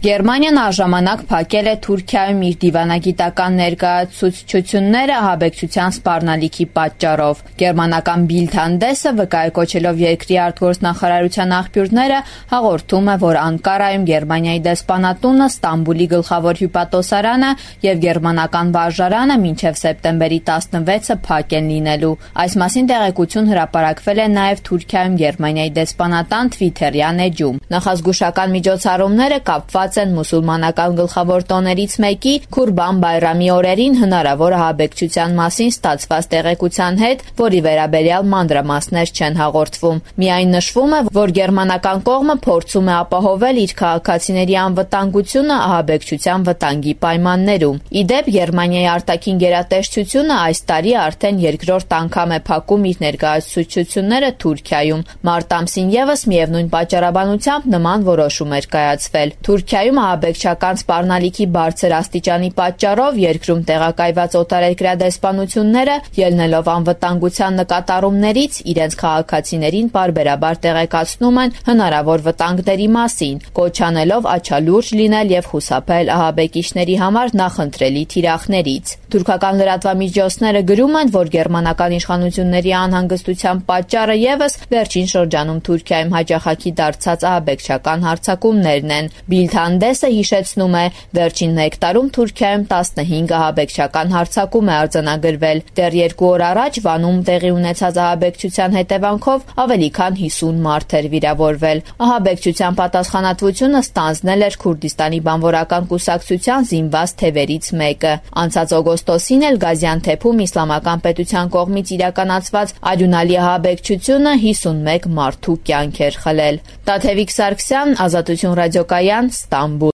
Գերմանիան առժամանակ փակել է Թուրքիայում իր դիվանագիտական ներկայացուցչությունները ահաբեկչության սպառնալիքի պատճառով։ Գերմանական Bild հանդեսը վկայակոչելով երկրի արտգործնախարարության աղբյուրները հաղորդում է, որ Անկարայում Գերմանիայի դեսպանատունը, Ստամբուլի գլխավոր հյուպատոսարանը եւ գերմանական վարժարանը մինչեւ սեպտեմբերի 16-ը փակ են լինելու։ Այս մասին տեղեկություն հրապարակվել է նաեւ Թուրքիայում Գերմանիայի դեսպանատան Թվիթերյան էջում։ Նախազգուշական միջոցառումները կապված են մուսուլմանական գլխավոր տոներից մեկի Քուրբան Բայրամի օրերին հնարավոր ահաբեկչության մասին ստացված տեղեկության հետ, որի վերաբերյալ մանրամասներ չեն հաղորդվում։ Միայն նշվում է, որ գերմանական կողմը փորձում է ապահովել իր քաղաքացիների անվտանգությունը ահաբեկչության վտանգի պայմաններում։ Ի դեպ, Գերմանիայի արտաքին գերատեսչությունը այս տարի արդեն երկրորդ անգամ է փակում իր ներկայացուցչությունները Թուրքիայում։ Մարտ ամսին եւս միևնույն պատճառաբանությամբ նման որոշում էր կայացվել։ Թուրքիայում ահաբեկչական սպառնալիքի բարձր աստիճանի պատճառով երկրում տեղակայված օտարերկրյա դեսպանությունները, ելնելով անվտանգության նկատառումներից, իրենց քաղաքացիներին պարբերաբար տեղեկացնում են հնարավոր վտանգների մասին, կոչ անելով աչալուրջ լինել եւ խուսափել ահաբեկիչների համար նախընտրելի թիրախներից։ Թուրքական լրատվամիջոցները գրում են, որ գերմանական իշխանությունների անհանգստության պատճառը եւս վերջին շրջանում Թուրքիայում հաճախակի դարձած ահաբեկչական հարձակումներն են։ Bild հանդեսը հիշեցնում է, վերջին 1 տարում Թուրքիայում 15 ահաբեկչական հարձակում է արձանագրվել։ Դեռ 2 օր առաջ Վանում տեղի ունեցած ահաբեկչության հետևանքով ավելի քան 50 մարդ էր վիրավորվել։ Ահաբեկչության պատասխանատվությունը ստանձնել էր Քուրդիստանի բանվորական կուսակցության զինված թևերից մեկը։ Անցած օգոստոսին էլ Գազիանթեփում իսլամական պետության կողմից իրականացված արյունալի ահաբեկչությունը 51 մարդու կյանք էր խլել։ Տաթևիկ Սարգսյան, Ազատություն ռադիոկայան, Ստամբուլ։